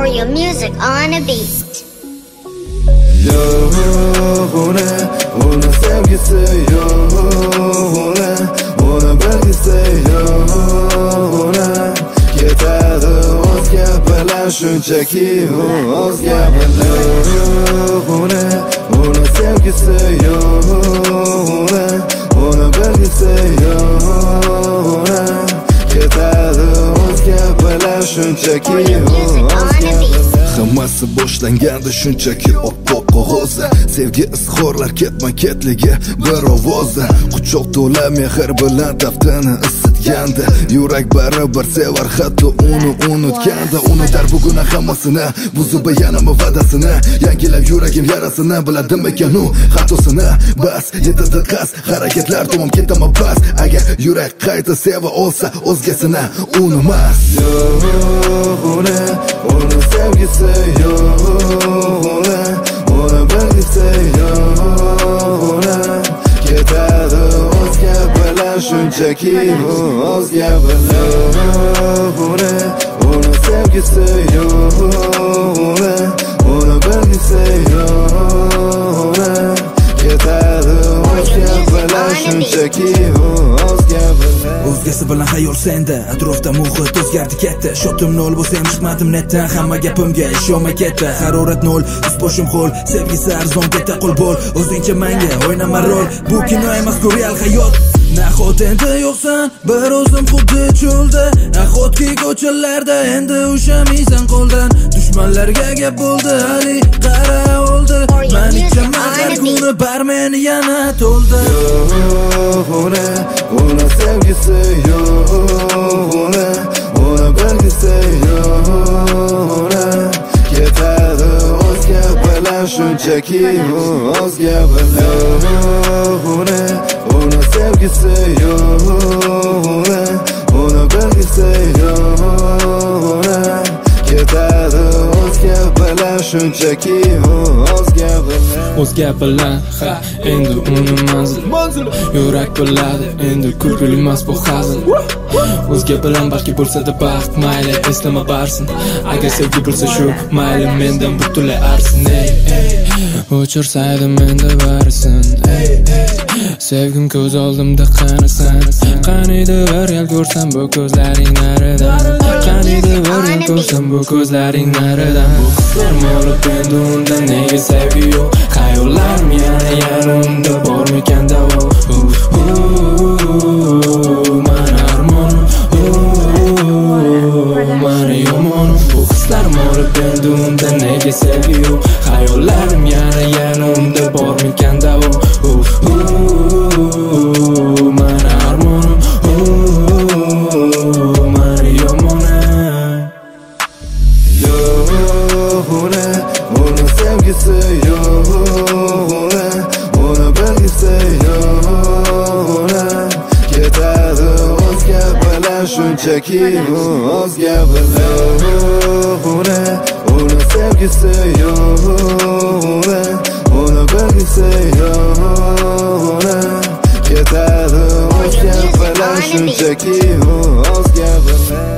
your music on a beat. Ona sevgisi yo'g'ona, ona belgisi yo'g'ona. Ketadi o'zga bilan shunchaki o'zga bilan. Ona sevgisi yo'g'ona, ona belgisi yo'g'ona. Ketadi o'zga bilan shunchaki o'zga bilan. Hammasi boshlanganda shunchaki oppoq qog'ozda, sevgi izhorlar ketma-ketligi bir ovozda, quchoq to'la mehr bilan taftini isitganda, yurak baribir sevar hatto uni unutganda. Unutar bugun hammasini, buzib yanama va'dasini, yangilab yuragim yarasini, biladimikan u xatosini. Bas yetadi qas, harakatlar tomon ketaman past. Agar yurak qayta seva olsa o'zgasini unutmas. Ona sevgisi yo'g'ona, ona belgisi yo'g'ona. Ketadi o'zga bilan shunchaki o'zga bilan. Ona sevgisi yo'g'ona, ona belgisi yo'g'ona. Ketadi o'zga bilan shunchaki o'zga bilan. O'zgasi bilan xayol senda, atrofda muhit o'zgardi katta. Shotim nol bo'lsa ham chiqmadim netdan, hamma gapimga ishonmay ketdi. Harorat nol, yuz boshim ho'l, sevgisi arzon katta qo'l bo'l. O'zingcha menga o'ynama rol, bu kino emas, bu real hayot. Nahot endi yo'qsan, bir o'zim xuddi cho'lda, nahotki ko'chalarda endi ushamaysan qo'ldan. Dushmanlarga gap bo'ldi, hali qara oldi. Men ichaman har kuni barmeni yana to'ldi. Ona sevgisi yo'g'ona, ona belgisi yo'g'ona. Ketadi o'zga bilan shunchaki o'zga bilan. Ona sevgisi yo'g'ona, ona belgisi yo'g'ona. Ketadi o'zga bilan shunchaki o'zga bilan. O'zga bilan ha endi uni manzil, yurak biladi endi kulgili emas bu hazil. O'zga bilan balki bo'lsa-da baxt, mayli eslama barsin. Agar sevgi bo'lsa shu, mayli mendan butunlay arsin. O'chirsaydi menda barisin. Sevgim ko'z oldimda qanasan, qaniydi bir yil ko'rsam bu ko'zlaring naridan, qaniydi bir yil ko'rsam bu ko'zlaring naridan. Bu hislar molib endi undan nega sevgi yo'q, xayollarim yana yanimda bormikan davo. Mana armonim, mana yomonim. Bu hislar molib endi undan nega sevgi yo'q, xayollarim yana yanimda bormikan davo. Mana armonim, mana yomonim. Yo'g'ona, ona sevgisi yo'g'ona, ona belgisi yo'g'ona. Ketadi o'zga bilan shunchaki o'zga bilan. Ona sevgisi yo'g'ona, ona belgisi yo'g'ona. Ketadi o'zga bilan shunchaki o'zga bilan.